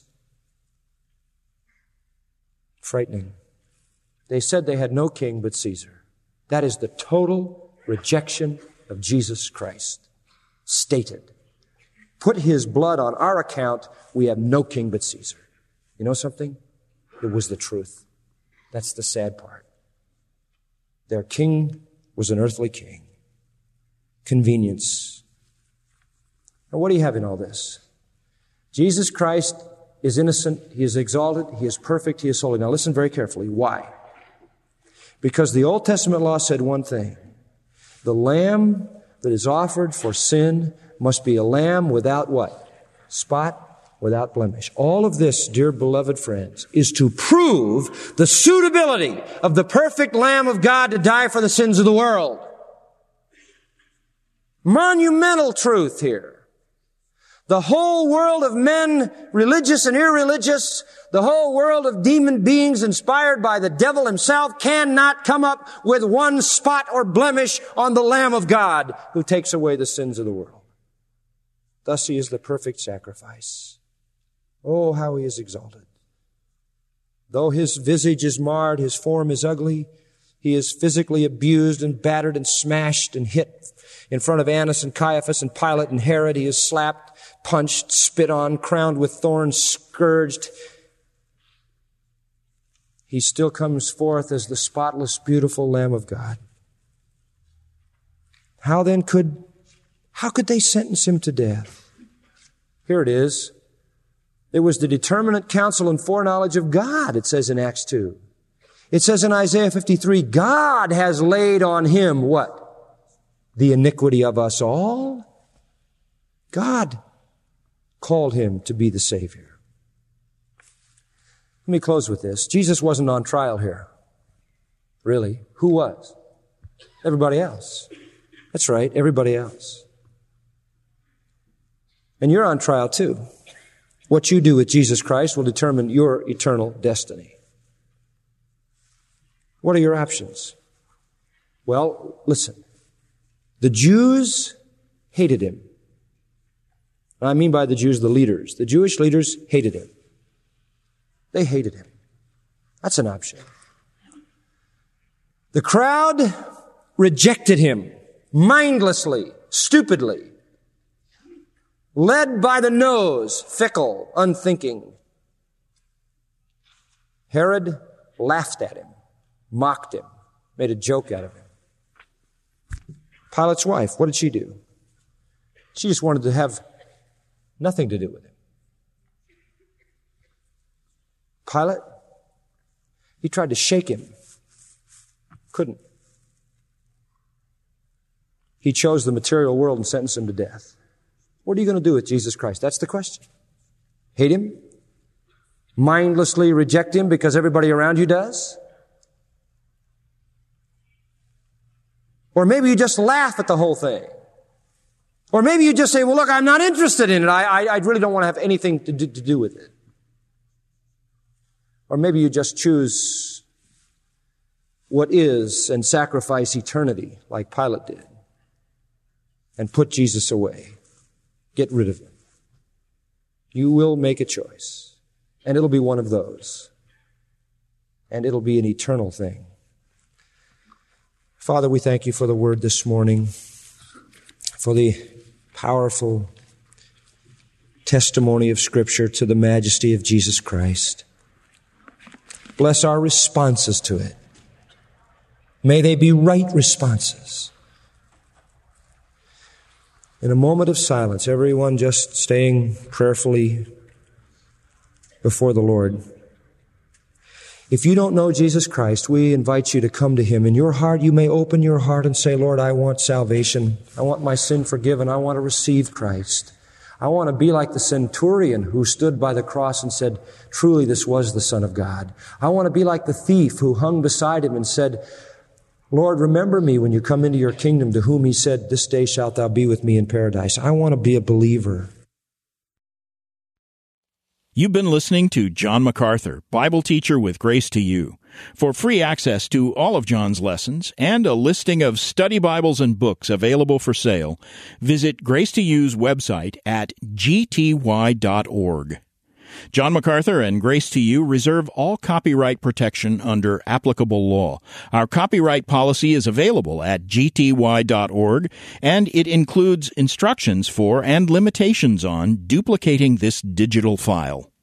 B: Frightening. They said they had no king but Caesar. That is the total rejection of Jesus Christ. Stated. Put His blood on our account, we have no king but Caesar. You know something? It was the truth. That's the sad part. Their king was an earthly king. Convenience. Now what do you have in all this? Jesus Christ is innocent, He is exalted, He is perfect, He is holy. Now listen very carefully. Why? Because the Old Testament law said one thing. The lamb that is offered for sin must be a lamb without what? Spot, without blemish. All of this, dear beloved friends, is to prove the suitability of the perfect Lamb of God to die for the sins of the world. Monumental truth here. The whole world of men, religious and irreligious, the whole world of demon beings inspired by the devil himself cannot come up with one spot or blemish on the Lamb of God who takes away the sins of the world. Thus He is the perfect sacrifice. Oh, how He is exalted. Though His visage is marred, His form is ugly, He is physically abused and battered and smashed and hit in front of Annas and Caiaphas and Pilate and Herod. He is slapped, punched, spit on, crowned with thorns, scourged. He still comes forth as the spotless, beautiful Lamb of God. How then could, how could they sentence Him to death? Here it is. It was the determinate counsel and foreknowledge of God, it says in Acts two. It says in Isaiah fifty-three, God has laid on Him what? The iniquity of us all. God called Him to be the Savior. Let me close with this. Jesus wasn't on trial here. Really. Who was? Everybody else. That's right, everybody else. And you're on trial too. What you do with Jesus Christ will determine your eternal destiny. What are your options? Well, listen. The Jews hated Him. I mean by the Jews, the leaders. The Jewish leaders hated Him. They hated him. That's an option. The crowd rejected him mindlessly, stupidly, led by the nose, fickle, unthinking. Herod laughed at him, mocked him, made a joke out of him. Pilate's wife, what did she do? She just wanted to have nothing to do with him. Pilate, he tried to shake him. Couldn't. He chose the material world and sentenced him to death. What are you going to do with Jesus Christ? That's the question. Hate him? Mindlessly reject him because everybody around you does? Or maybe you just laugh at the whole thing. Or maybe you just say, well, look, I'm not interested in it. I, I, I really don't want to have anything to do, to do with it. Or maybe you just choose what is and sacrifice eternity like Pilate did and put Jesus away. Get rid of him. You will make a choice, and it'll be one of those, and it'll be an eternal thing. Father, we thank you for the word this morning, for the powerful testimony of Scripture to the majesty of Jesus Christ. Bless our responses to it. May they be right responses. In a moment of silence, everyone just staying prayerfully before the Lord. If you don't know Jesus Christ, we invite you to come to Him. In your heart, you may open your heart and say, Lord, I want salvation. I want my sin forgiven. I want to receive Christ. I want to be like the centurion who stood by the cross and said, truly, this was the Son of God. I want to be like the thief who hung beside Him and said, Lord, remember me when you come into your kingdom, to whom He said, this day shalt thou be with me in paradise. I want to be a believer.
A: You've been listening to John MacArthur, Bible teacher with Grace to You. For free access to all of John's lessons and a listing of study Bibles and books available for sale, visit Grace to You's website at g t y dot org. John MacArthur and Grace to You reserve all copyright protection under applicable law. Our copyright policy is available at g t y dot org, and it includes instructions for and limitations on duplicating this digital file.